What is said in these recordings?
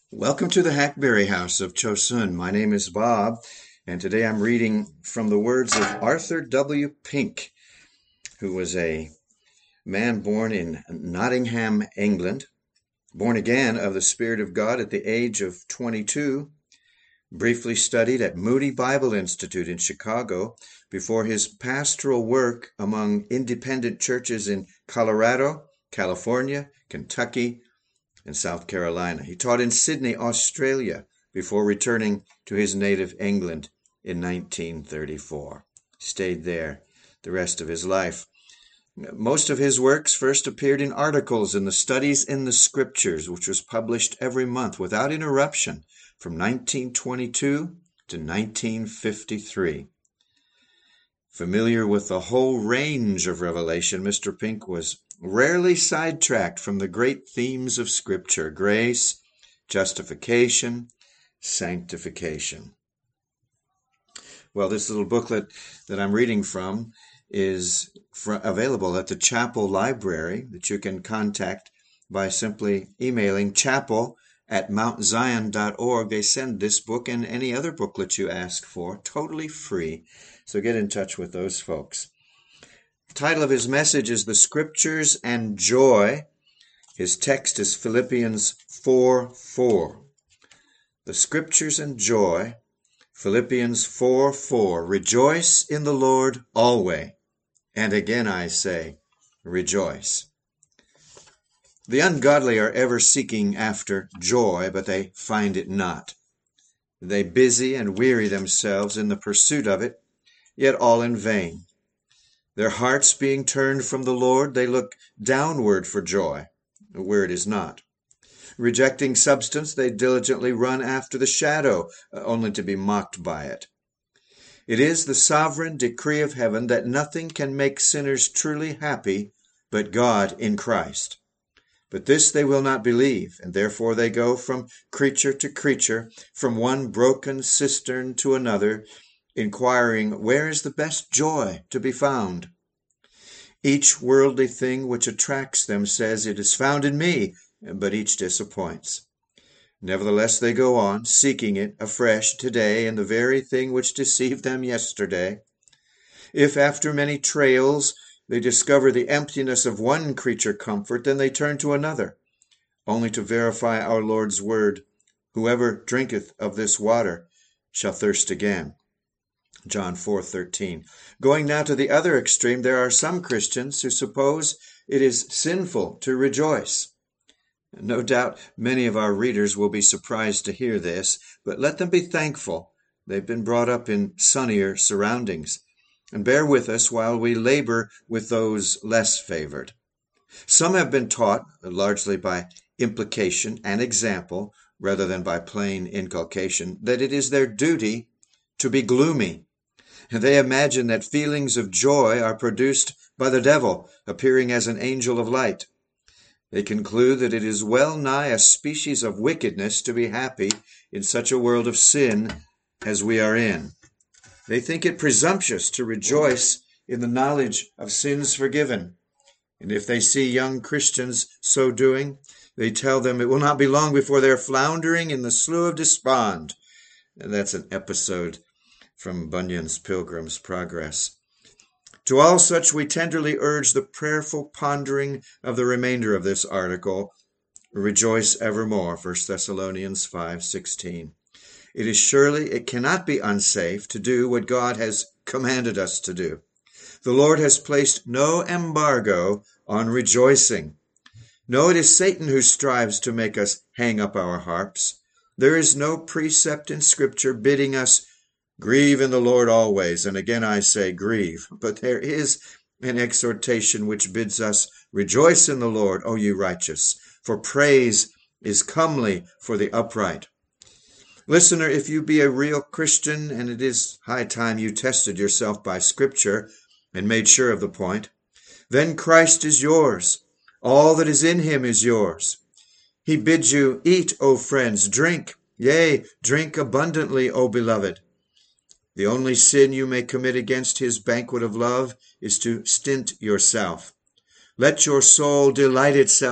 Welcome to the Hackberry House of Chosun. My name is Bob, and today I'm reading from the words of Arthur W. Pink, who was a man born in Nottingham, England, born again of the Spirit of God at the age of 22, briefly studied at Moody Bible Institute in Chicago before his pastoral work among independent churches in Colorado, California, Kentucky, and South Carolina. He taught in Sydney, Australia, before returning to his native England in 1934. Stayed there the rest of his life. Most of his works first appeared in articles in the Studies in the Scriptures, which was published every month without interruption from 1922 to 1953. Familiar with the whole range of Revelation, Mr. Pink was rarely sidetracked from the great themes of Scripture: grace, justification, sanctification. Well, this little booklet that I'm reading from is available at the Chapel Library that you can contact by simply emailing chapel@mountzion.org. They send this book and any other booklet you ask for totally free, so get in touch with those folks. The title of his message is The Scriptures and Joy. His text is Philippians 4:4. The Scriptures and Joy, Philippians 4:4. Rejoice in the Lord always. And again I say, rejoice. The ungodly are ever seeking after joy, but they find it not. They busy and weary themselves in the pursuit of it, yet all in vain. Their hearts being turned from the Lord, they look downward for joy, where it is not. Rejecting substance, they diligently run after the shadow, only to be mocked by it. It is the sovereign decree of heaven that nothing can make sinners truly happy but God in Christ. But this they will not believe, and therefore they go from creature to creature, from one broken cistern to another, inquiring where is the best joy to be found. Each worldly thing which attracts them says it is found in me, but each disappoints. Nevertheless they go on, seeking it afresh today in the very thing which deceived them yesterday. If after many trails they discover the emptiness of one creature comfort, then they turn to another, only to verify our Lord's word, whoever drinketh of this water shall thirst again. John 4:13. Going now to the other extreme, there are some Christians who suppose it is sinful to rejoice. No doubt many of our readers will be surprised to hear this, but let them be thankful they've been brought up in sunnier surroundings, and bear with us while we labor with those less favored. Some have been taught, largely by implication and example, rather than by plain inculcation, that it is their duty to be gloomy. They imagine that feelings of joy are produced by the devil, appearing as an angel of light. They conclude that it is well nigh a species of wickedness to be happy in such a world of sin as we are in. They think it presumptuous to rejoice in the knowledge of sins forgiven. And if they see young Christians so doing, they tell them it will not be long before they're floundering in the slough of despond. And that's an episode from Bunyan's Pilgrim's Progress. To all such we tenderly urge the prayerful pondering of the remainder of this article. Rejoice evermore, 1 Thessalonians 5:16. It cannot be unsafe to do what God has commanded us to do. The Lord has placed no embargo on rejoicing. No, it is Satan who strives to make us hang up our harps. There is no precept in Scripture bidding us grieve in the Lord always, and again I say grieve. But there is an exhortation which bids us rejoice in the Lord, O ye righteous, for praise is comely for the upright. Listener, if you be a real Christian, and it is high time you tested yourself by Scripture and made sure of the point, then Christ is yours. All that is in him is yours. He bids you eat, O friends, drink, yea, drink abundantly, O beloved. The only sin you may commit against his banquet of love is to stint yourself. Let your soul delight itself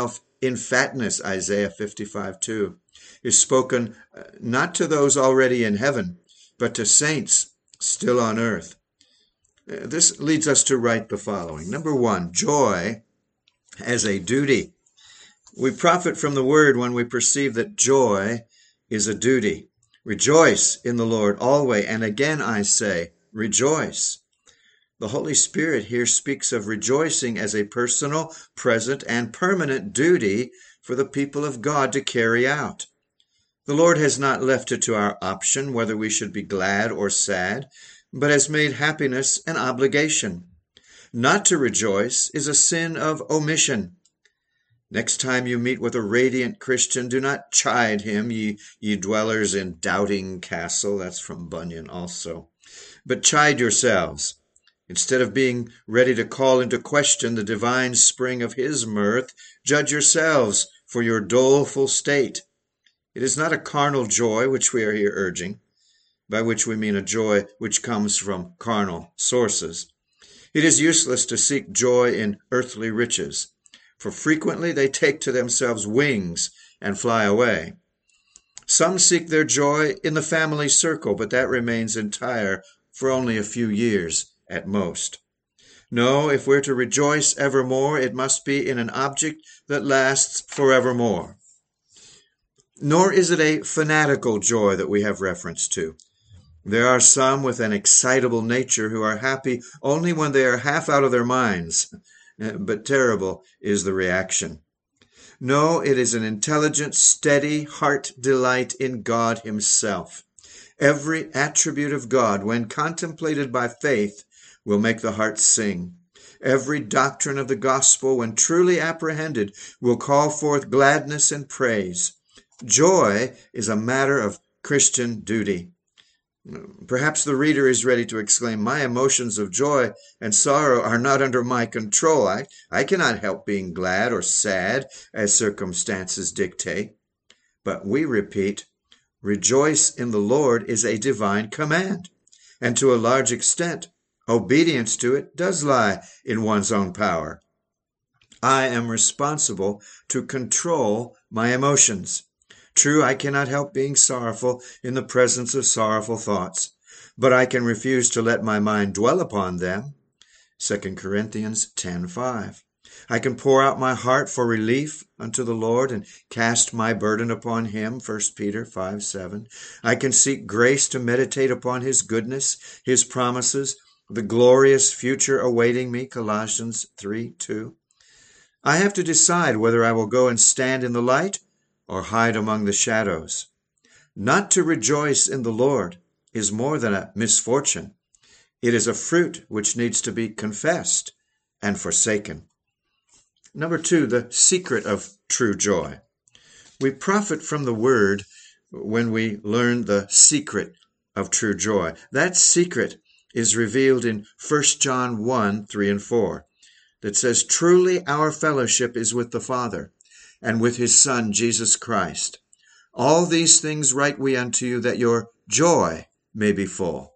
in fatness, Isaiah 55:2, is spoken not to those already in heaven, but to saints still on earth. This leads us to write the following. Number one, joy as a duty. We profit from the word when we perceive that joy is a duty. Rejoice in the Lord always, and again I say, rejoice. The Holy Spirit here speaks of rejoicing as a personal, present, and permanent duty for the people of God to carry out. The Lord has not left it to our option whether we should be glad or sad, but has made happiness an obligation. Not to rejoice is a sin of omission. Next time you meet with a radiant Christian, do not chide him, ye dwellers in Doubting Castle. That's from Bunyan also. But chide yourselves. Instead of being ready to call into question the divine spring of his mirth, judge yourselves for your doleful state. It is not a carnal joy which we are here urging, by which we mean a joy which comes from carnal sources. It is useless to seek joy in earthly riches, for frequently they take to themselves wings and fly away. Some seek their joy in the family circle, but that remains entire for only a few years at most. No, if we're to rejoice evermore, it must be in an object that lasts forevermore. Nor is it a fanatical joy that we have reference to. There are some with an excitable nature who are happy only when they are half out of their minds, but terrible is the reaction. No, it is an intelligent, steady heart delight in God himself. Every attribute of God, when contemplated by faith, will make the heart sing. Every doctrine of the gospel, when truly apprehended, will call forth gladness and praise. Joy is a matter of Christian duty. Perhaps the reader is ready to exclaim, my emotions of joy and sorrow are not under my control. I cannot help being glad or sad as circumstances dictate. But we repeat, rejoice in the Lord is a divine command, and to a large extent, obedience to it does lie in one's own power. I am responsible to control my emotions. True, I cannot help being sorrowful in the presence of sorrowful thoughts, but I can refuse to let my mind dwell upon them. 2 Corinthians 10:5. I can pour out my heart for relief unto the Lord and cast my burden upon him. 1 Peter 5:7. I can seek grace to meditate upon his goodness, his promises, the glorious future awaiting me. Colossians 3:2. I have to decide whether I will go and stand in the light or hide among the shadows. Not to rejoice in the Lord is more than a misfortune. It is a fruit which needs to be confessed and forsaken. Number two, the secret of true joy. We profit from the word when we learn the secret of true joy. That secret is revealed in 1 John 1:3 and 4, that says, truly our fellowship is with the Father and with his Son, Jesus Christ. All these things write we unto you, that your joy may be full.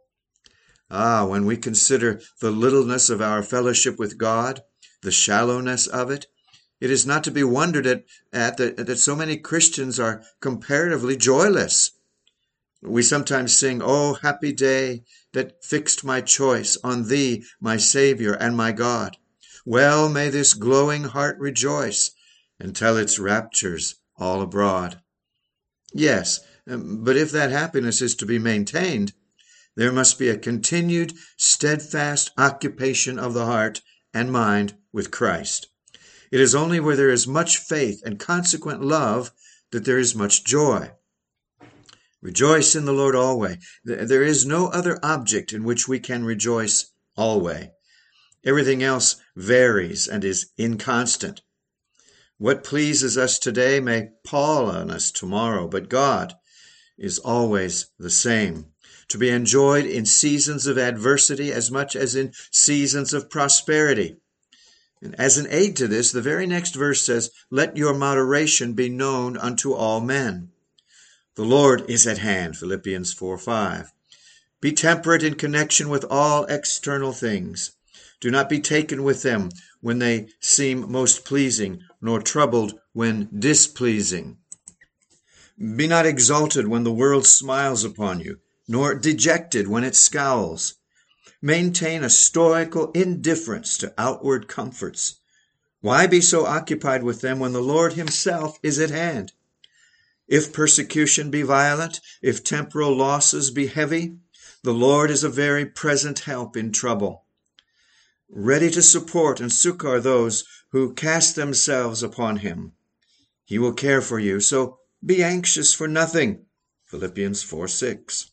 When we consider the littleness of our fellowship with God, the shallowness of it, it is not to be wondered at that so many Christians are comparatively joyless. We sometimes sing, "Oh, happy day that fixed my choice on thee, my Savior and my God. Well may this glowing heart rejoice and tell its raptures all abroad." Yes, but if that happiness is to be maintained, there must be a continued, steadfast occupation of the heart and mind with Christ. It is only where there is much faith and consequent love that there is much joy. Rejoice in the Lord always. There is no other object in which we can rejoice always. Everything else varies and is inconstant. What pleases us today may pall on us tomorrow, but God is always the same, to be enjoyed in seasons of adversity as much as in seasons of prosperity. And as an aid to this, the very next verse says, "Let your moderation be known unto all men." The Lord is at hand, Philippians 4:5. Be temperate in connection with all external things. Do not be taken with them when they seem most pleasing, nor troubled when displeasing. Be not exalted when the world smiles upon you, nor dejected when it scowls. Maintain a stoical indifference to outward comforts. Why be so occupied with them when the Lord himself is at hand? If persecution be violent, if temporal losses be heavy, the Lord is a very present help in trouble, ready to support and succor those who cast themselves upon him. He will care for you, so be anxious for nothing. Philippians 4:6.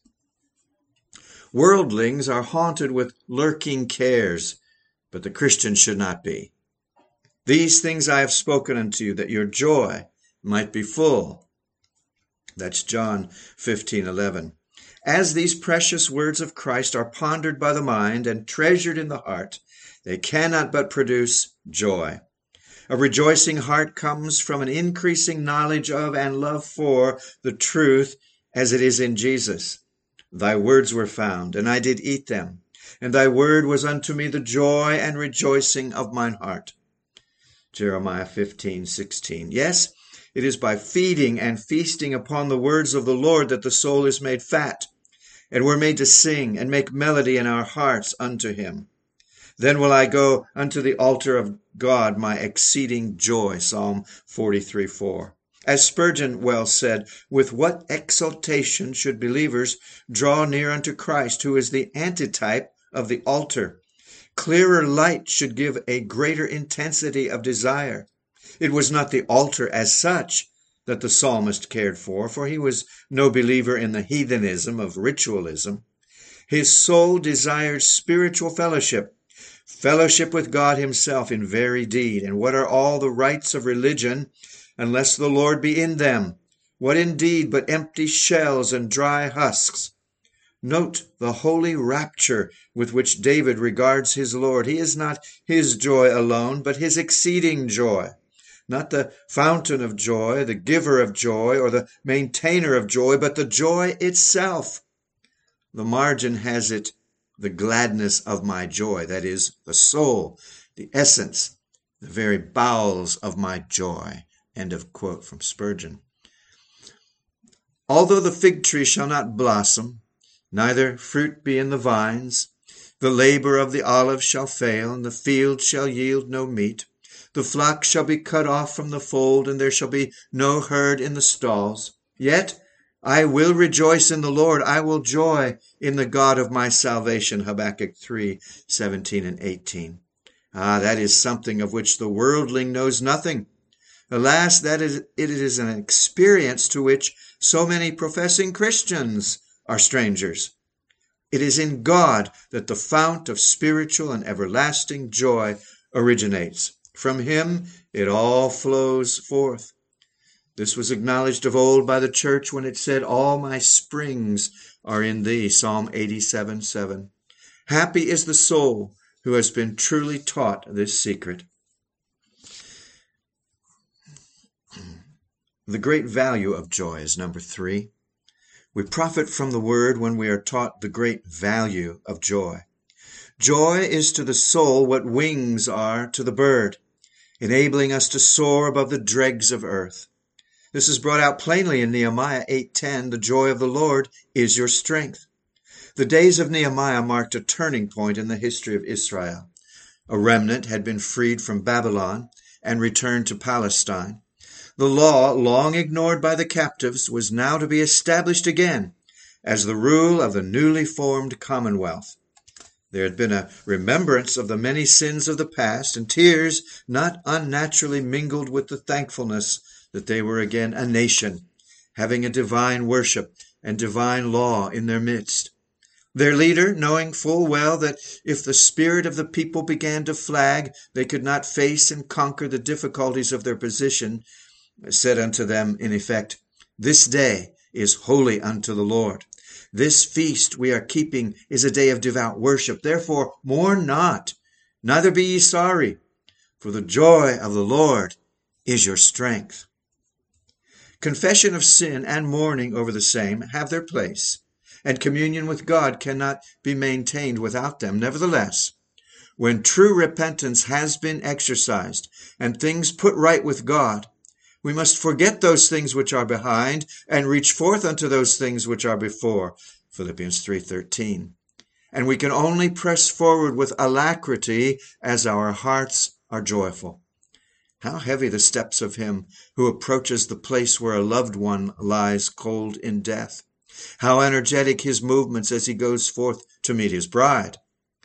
Worldlings are haunted with lurking cares, but the Christian should not be. These things I have spoken unto you, that your joy might be full. That's John 15:11. As these precious words of Christ are pondered by the mind and treasured in the heart, they cannot but produce joy. A rejoicing heart comes from an increasing knowledge of and love for the truth as it is in Jesus. Thy words were found, and I did eat them, and thy word was unto me the joy and rejoicing of mine heart. Jeremiah 15:16. Yes, it is by feeding and feasting upon the words of the Lord that the soul is made fat, and we're made to sing and make melody in our hearts unto him. Then will I go unto the altar of God, my exceeding joy. Psalm 43:4. As Spurgeon well said, with what exultation should believers draw near unto Christ, who is the antitype of the altar. Clearer light should give a greater intensity of desire. It was not the altar as such that the psalmist cared for he was no believer in the heathenism of ritualism. His soul desired spiritual fellowship with God himself in very deed. And what are all the rites of religion unless the Lord be in them? What indeed but empty shells and dry husks? Note the holy rapture with which David regards his Lord. He is not his joy alone, but his exceeding joy. Not the fountain of joy, the giver of joy, or the maintainer of joy, but the joy itself. The margin has it, the gladness of my joy, that is, the soul, the essence, the very bowels of my joy. End of quote from Spurgeon. Although the fig tree shall not blossom, neither fruit be in the vines, the labor of the olive shall fail, and the field shall yield no meat. The flock shall be cut off from the fold, and there shall be no herd in the stalls. Yet I will rejoice in the Lord. I will joy in the God of my salvation. Habakkuk 3:17 and 18. That is something of which the worldling knows nothing. Alas, it is an experience to which so many professing Christians are strangers. It is in God that the fount of spiritual and everlasting joy originates. From him it all flows forth. This was acknowledged of old by the church when it said, all my springs are in thee. Psalm 87:7. Happy is the soul who has been truly taught this secret. The great value of joy is number 3. We profit from the word when we are taught the great value of joy. Joy is to the soul what wings are to the bird, enabling us to soar above the dregs of earth. This is brought out plainly in Nehemiah 8:10. The joy of the Lord is your strength. The days of Nehemiah marked a turning point in the history of Israel. A remnant had been freed from Babylon and returned to Palestine. The law, long ignored by the captives, was now to be established again as the rule of the newly formed commonwealth. There had been a remembrance of the many sins of the past, and tears not unnaturally mingled with the thankfulness that they were again a nation, having a divine worship and divine law in their midst. Their leader, knowing full well that if the spirit of the people began to flag, they could not face and conquer the difficulties of their position, said unto them, in effect, this day is holy unto the Lord. This feast we are keeping is a day of devout worship. Therefore mourn not, neither be ye sorry, for the joy of the Lord is your strength. Confession of sin and mourning over the same have their place, and communion with God cannot be maintained without them. Nevertheless, When true repentance has been exercised and things put right with God, we must forget those things which are behind and reach forth unto those things which are before. Philippians 3:13. And we can only press forward with alacrity as our hearts are joyful. How heavy the steps of him who approaches the place where a loved one lies cold in death. How energetic his movements as he goes forth to meet his bride.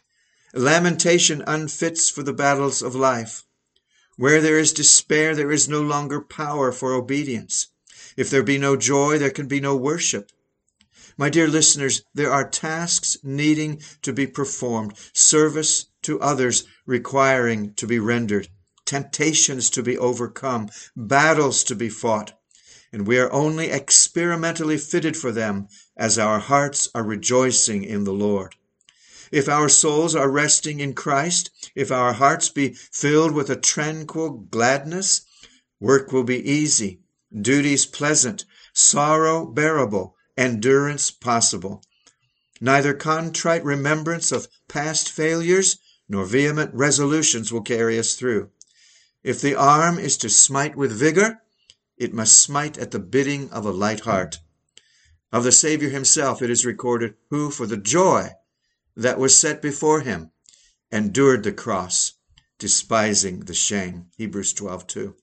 Lamentation unfits for the battles of life. Where there is despair, there is no longer power for obedience. If there be no joy, there can be no worship. My dear listeners, there are tasks needing to be performed, service to others requiring to be rendered, temptations to be overcome, battles to be fought, and we are only experimentally fitted for them as our hearts are rejoicing in the Lord. If our souls are resting in Christ, if our hearts be filled with a tranquil gladness, work will be easy, duties pleasant, sorrow bearable, endurance possible. Neither contrite remembrance of past failures nor vehement resolutions will carry us through. If the arm is to smite with vigor, it must smite at the bidding of a light heart. Of the Savior himself it is recorded, who for the joy that was set before him endured the cross, despising the shame. Hebrews 12:2.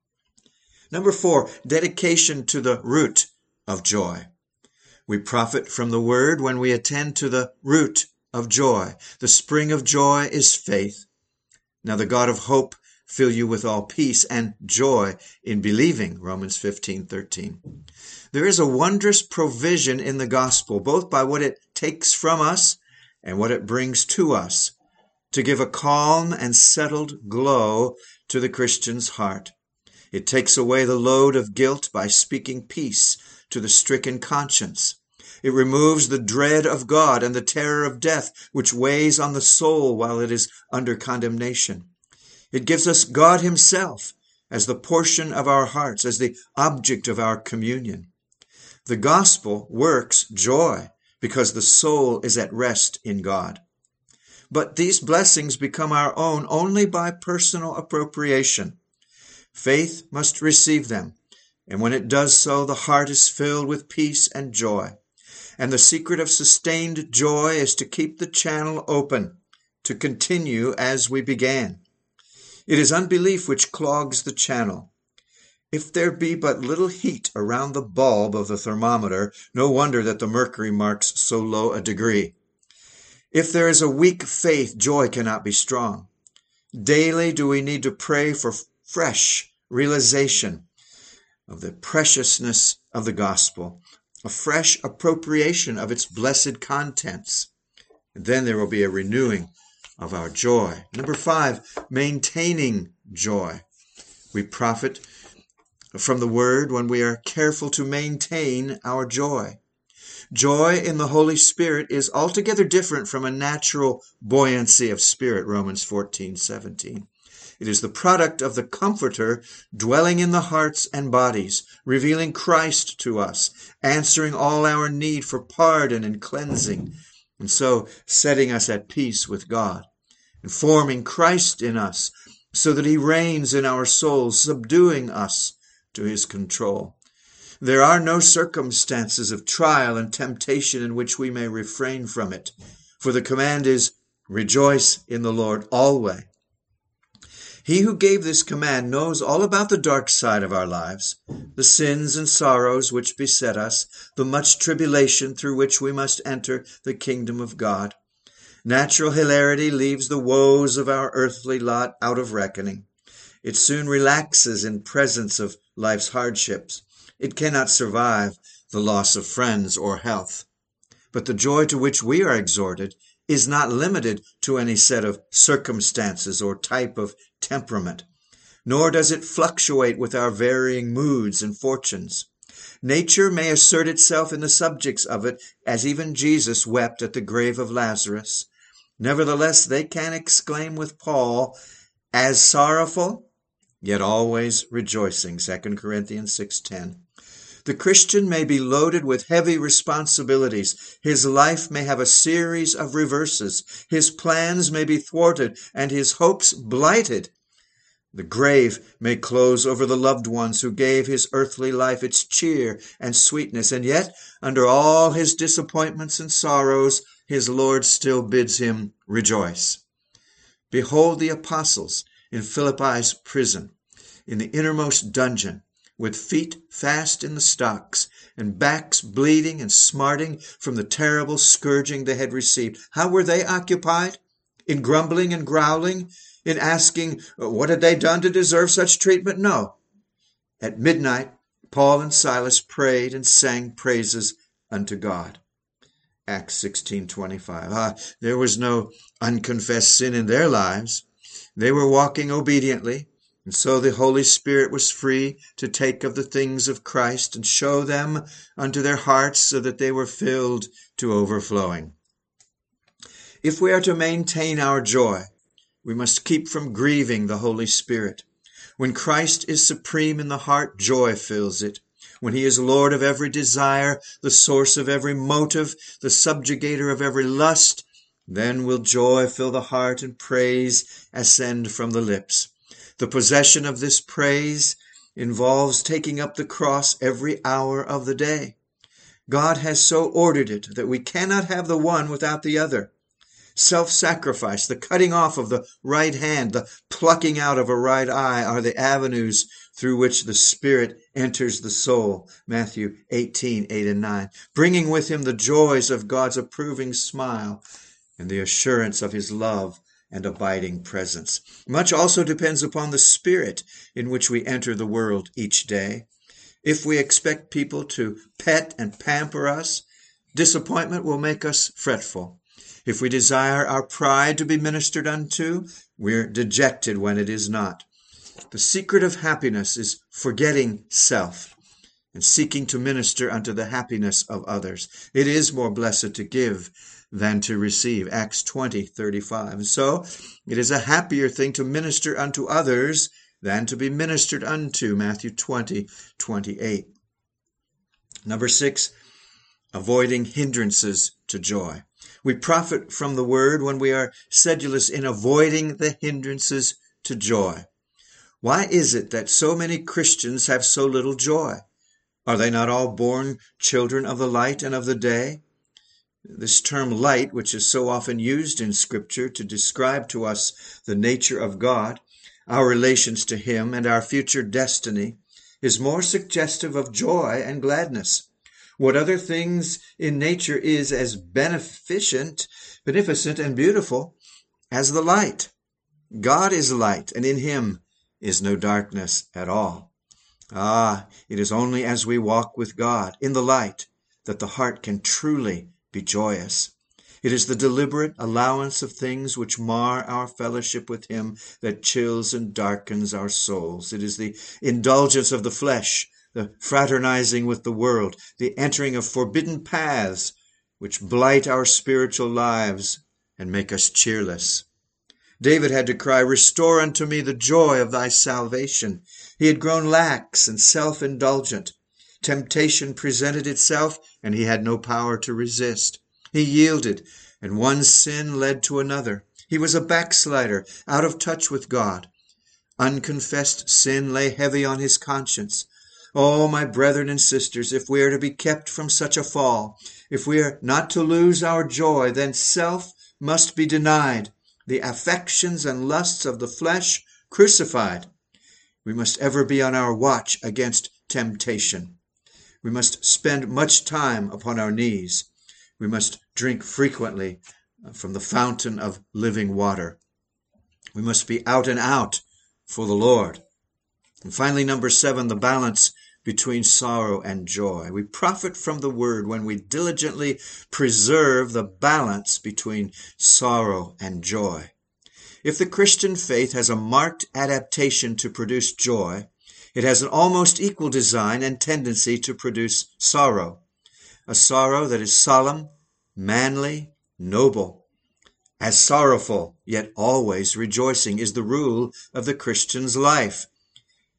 Number 4, dedication to the root of joy. We profit from the word when we attend to the root of joy. The spring of joy is faith. Now the God of hope fill you with all peace and joy in believing, Romans 15:13. There is a wondrous provision in the gospel, both by what it takes from us and what it brings to us, to give a calm and settled glow to the Christian's heart. It takes away the load of guilt by speaking peace to the stricken conscience. It removes the dread of God and the terror of death, which weighs on the soul while it is under condemnation. It gives us God himself as the portion of our hearts, as the object of our communion. The gospel works joy because the soul is at rest in God. But these blessings become our own only by personal appropriation. Faith must receive them, and when it does so, the heart is filled with peace and joy. And the secret of sustained joy is to keep the channel open, to continue as we began. It is unbelief which clogs the channel. If there be but little heat around the bulb of the thermometer, no wonder that the mercury marks so low a degree. If there is a weak faith, joy cannot be strong. Daily do we need to pray for fresh realization of the preciousness of the gospel, a fresh appropriation of its blessed contents. And then there will be a renewing of our joy. Number 5, maintaining joy. We profit from the word when we are careful to maintain our joy. Joy in the Holy Spirit is altogether different from a natural buoyancy of spirit, Romans 14:17. It is the product of the Comforter dwelling in the hearts and bodies, revealing Christ to us, answering all our need for pardon and cleansing, and so setting us at peace with God, and forming Christ in us so that he reigns in our souls, subduing us to his control. There are no circumstances of trial and temptation in which we may refrain from it, for the command is, rejoice in the Lord always. He who gave this command knows all about the dark side of our lives, the sins and sorrows which beset us, the much tribulation through which we must enter the kingdom of God. Natural hilarity leaves the woes of our earthly lot out of reckoning. It soon relaxes in presence of life's hardships. It cannot survive the loss of friends or health. But the joy to which we are exhorted is not limited to any set of circumstances or type of temperament, nor does it fluctuate with our varying moods and fortunes. Nature may assert itself in the subjects of it, as even Jesus wept at the grave of Lazarus. Nevertheless, they can exclaim with Paul, as sorrowful, yet always rejoicing, 2 Corinthians 6:10. The Christian may be loaded with heavy responsibilities. His life may have a series of reverses. His plans may be thwarted and his hopes blighted. The grave may close over the loved ones who gave his earthly life its cheer and sweetness, and yet, under all his disappointments and sorrows, his Lord still bids him rejoice. Behold the apostles in Philippi's prison, in the innermost dungeon, with feet fast in the stocks, and backs bleeding and smarting from the terrible scourging they had received. How were they occupied? In grumbling and growling? In asking, what had they done to deserve such treatment? No. At midnight, Paul and Silas prayed and sang praises unto God. Acts 16:25. There was no unconfessed sin in their lives. They were walking obediently, and so the Holy Spirit was free to take of the things of Christ and show them unto their hearts, so that they were filled to overflowing. If we are to maintain our joy, we must keep from grieving the Holy Spirit. When Christ is supreme in the heart, joy fills it. When he is Lord of every desire, the source of every motive, the subjugator of every lust, then will joy fill the heart and praise ascend from the lips. The possession of this praise involves taking up the cross every hour of the day. God has so ordered it that we cannot have the one without the other. Self-sacrifice, the cutting off of the right hand, the plucking out of a right eye are the avenues through which the Spirit enters the soul. Matthew 18:8 and 9. Bringing with him the joys of God's approving smile and the assurance of his love and abiding presence. Much also depends upon the spirit in which we enter the world each day. If we expect people to pet and pamper us, disappointment will make us fretful. If we desire our pride to be ministered unto, we're dejected when it is not. The secret of happiness is forgetting self and seeking to minister unto the happiness of others. It is more blessed to give than to receive. Acts 20:35. And so it is a happier thing to minister unto others than to be ministered unto. Matthew 20:28. Number 6, avoiding hindrances to joy. We profit from the word when we are sedulous in avoiding the hindrances to joy. Why is it that so many Christians have so little joy? Are they not all born children of the light and of the day? This term light, which is so often used in Scripture to describe to us the nature of God, our relations to him, and our future destiny, is more suggestive of joy and gladness. What other things in nature is as beneficent and beautiful as the light? God is light, and in him is no darkness at all. It is only as we walk with God in the light that the heart can truly be joyous. It is the deliberate allowance of things which mar our fellowship with him that chills and darkens our souls. It is the indulgence of the flesh, the fraternizing with the world, the entering of forbidden paths which blight our spiritual lives and make us cheerless. David had to cry, "Restore unto me the joy of thy salvation." He had grown lax and self-indulgent. Temptation presented itself, and he had no power to resist. He yielded, and one sin led to another. He was a backslider, out of touch with God. Unconfessed sin lay heavy on his conscience. Oh, my brethren and sisters, if we are to be kept from such a fall, if we are not to lose our joy, then self must be denied, the affections and lusts of the flesh crucified. We must ever be on our watch against temptation. We must spend much time upon our knees. We must drink frequently from the fountain of living water. We must be out and out for the Lord. And finally, number 7, the balance between sorrow and joy. We profit from the word when we diligently preserve the balance between sorrow and joy. If the Christian faith has a marked adaptation to produce joy, it has an almost equal design and tendency to produce sorrow, a sorrow that is solemn, manly, noble. As sorrowful, yet always rejoicing, is the rule of the Christian's life.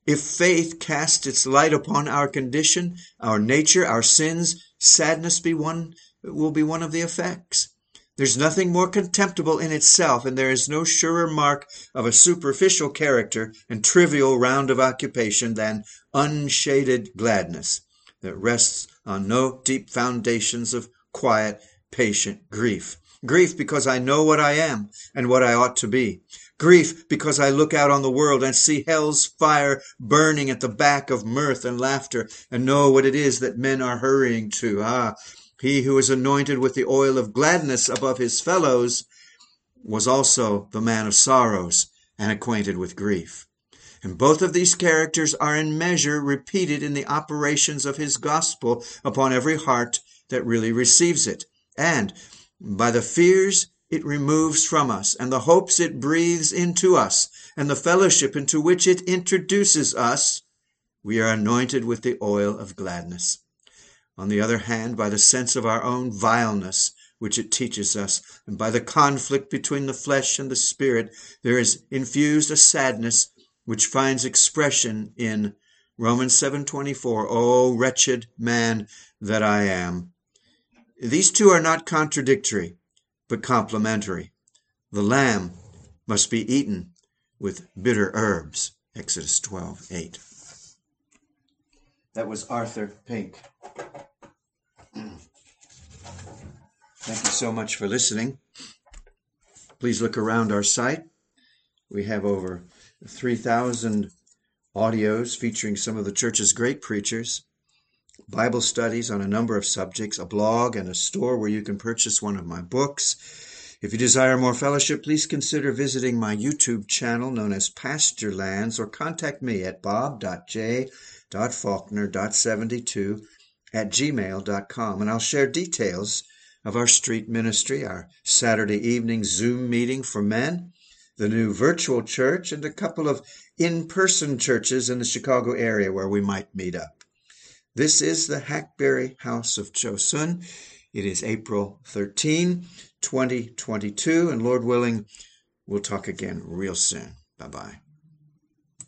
If faith casts its light upon our condition, our nature, our sins, sadness will be one of the effects. There's nothing more contemptible in itself, and there is no surer mark of a superficial character and trivial round of occupation than unshaded gladness that rests on no deep foundations of quiet, patient grief. Grief because I know what I am and what I ought to be. Grief because I look out on the world and see hell's fire burning at the back of mirth and laughter and know what it is that men are hurrying to. He who is anointed with the oil of gladness above his fellows was also the man of sorrows and acquainted with grief. And both of these characters are in measure repeated in the operations of his gospel upon every heart that really receives it. And by the fears it removes from us, and the hopes it breathes into us, and the fellowship into which it introduces us, we are anointed with the oil of gladness. On the other hand, by the sense of our own vileness, which it teaches us, and by the conflict between the flesh and the spirit, there is infused a sadness which finds expression in Romans 7:24, O wretched man that I am. These two are not contradictory, but complementary. The lamb must be eaten with bitter herbs, Exodus 12:8. That was Arthur Pink. Thank you so much for listening. Please look around our site. We have over 3,000 audios featuring some of the church's great preachers, Bible studies on a number of subjects, a blog, and a store where you can purchase one of my books. If you desire more fellowship, please consider visiting my YouTube channel known as Pastorlands, or contact me at bob.j.faulkner.72@gmail.com, and I'll share details of our street ministry, our Saturday evening Zoom meeting for men, the new virtual church, and a couple of in-person churches in the Chicago area where we might meet up. This is the Hackberry House of Chosun. It is April 13, 2022, and Lord willing, we'll talk again real soon. Bye-bye.